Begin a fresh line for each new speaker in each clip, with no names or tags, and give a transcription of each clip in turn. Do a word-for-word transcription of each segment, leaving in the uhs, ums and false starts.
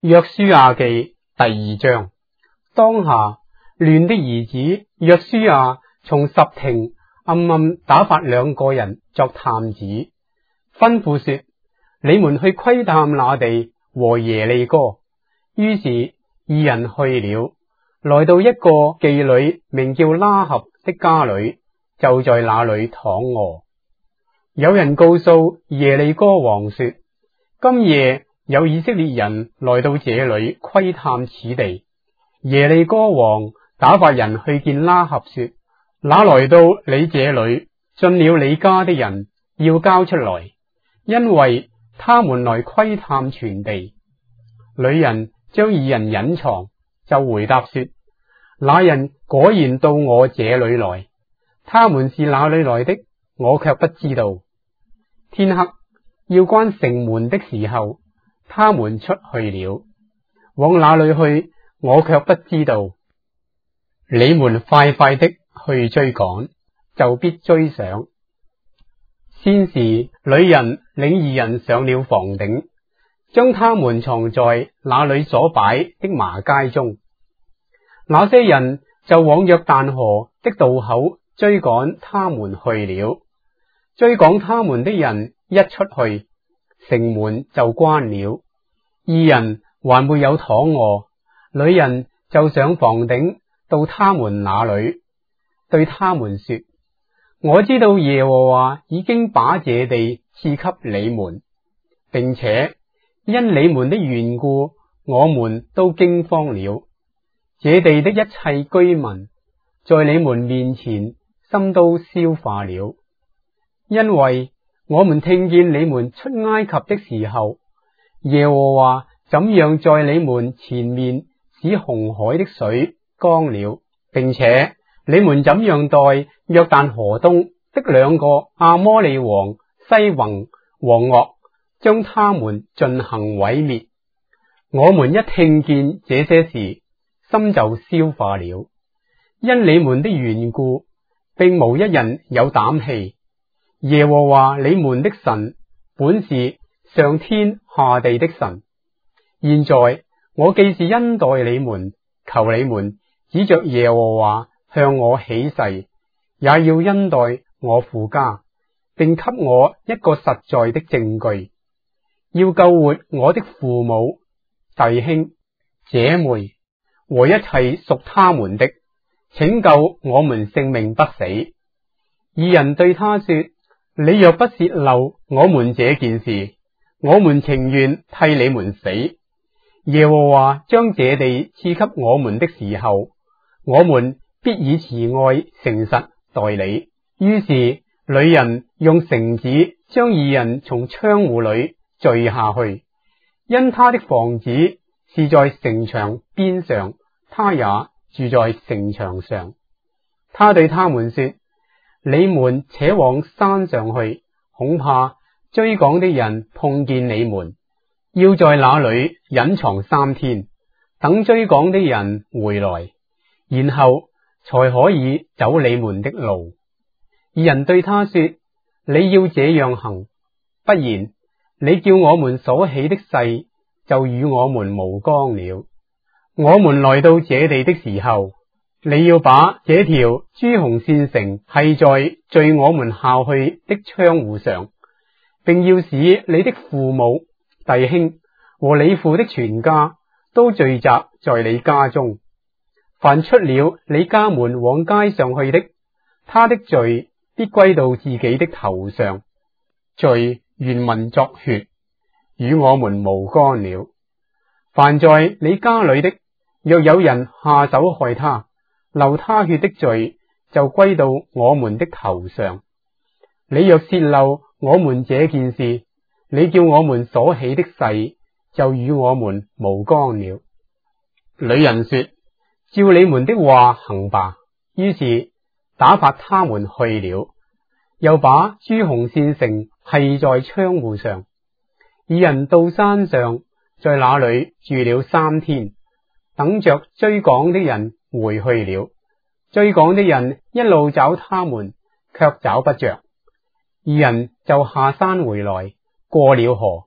約書亞記第二章。當下亂的兒子約書亞從什亭暗暗打發兩個人作探子，吩咐說：你們去窺探那地和耶利哥。於是二人去了，來到一個妓女名叫拉合的家裏，就在那裏躺臥。有人告訴耶利哥王說：今夜有以色列人來到這裏窺探此地。耶利哥王打發人去見拉合說：那來到你這裏進了你家的人要交出來，因為他們來窺探全地。女人將二人隱藏，就回答說：那人果然到我這裏來，他們是哪裏來的，我卻不知道。天黑要關城門的時候，他們出去了，往哪裏去，我卻不知道。你們快快的去追趕，就必追上。先是女人領二人上了房頂，將他們藏在那裏所擺的麻秸中。那些人就往約旦河的渡口追趕他們去了。追趕他們的人一出去，城門就關了。二人還沒有躺臥，女人就上房頂到他們那裏，對他們說：我知道耶和華已經把這地賜給你們，並且因你們的緣故，我們都驚慌了。這地的一切居民在你們面前心都消化了，因為我們聽見你們出埃及的時候，耶和華怎樣在你們前面使紅海的水乾了，並且你們怎樣待約旦河東的兩個亞摩利王西宏和噩，將他們進行毀滅。我們一聽見這些事，心就消化了。因你們的緣故，並無一人有膽氣。耶和華你們的神本是上天下地的神。現在我既是恩待你們，求你們指着耶和華向我起誓，也要恩待我父家，並給我一個實在的證據，要救活我的父母、弟兄、姐妹和一切屬他們的，拯救我們性命不死。二人對他說：你若不洩漏我們這件事，我們情願替你們死。耶和華將這地賜給我們的時候，我們必以慈愛誠實待你。於是女人用繩子將二人從窗戶裏墜下去，因他的房子是在城牆邊上，他也住在城牆上。他對他們說：你們且往山上去，恐怕追趕的人碰見你們，要在那裏隱藏三天，等追趕的人回來，然後才可以走你們的路。二人對他說：你要這樣行，不然你叫我們所起的誓就與我們無干了。我們來到這地的時候，你要把這條朱紅線繩繫在縋我們下去的窗戶上，並要使你的父母、弟兄和你父的全家都聚集在你家中。凡出了你家門往街上去的，他的罪必歸到自己的頭上，罪原文作血，與我們無干了。凡在你家裏的，若有人下手害他，流他血的罪就歸到我們的頭上。你若洩漏我們這件事，你叫我們所起的誓就與我們無干了。女人說：照你們的話行吧。於是打發他們去了，又把朱紅線繩繫在窗戶上。二人到山上，在那裏住了三天，等着追趕的人回去了。追趕的人一路找他們，卻找不着。二人就下山回來，過了河，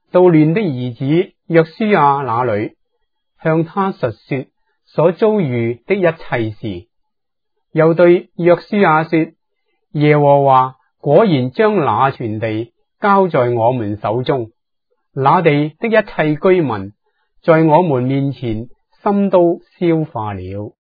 到亂的兒子約書亞那裏，向他述說所遭遇的一切事，又對約書亞說：耶和華果然將那全地交在我們手中，那地的一切居民在我們面前心都消化了。